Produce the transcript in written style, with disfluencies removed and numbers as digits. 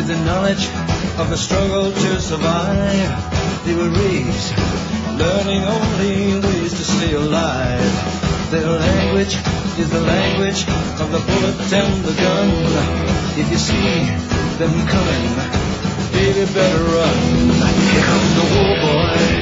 the knowledge of the struggle to survive. They were raised learning only ways to stay alive. Their language is the language of the bullet and the gun. If you see them coming, baby, better run. Here comes the war boy.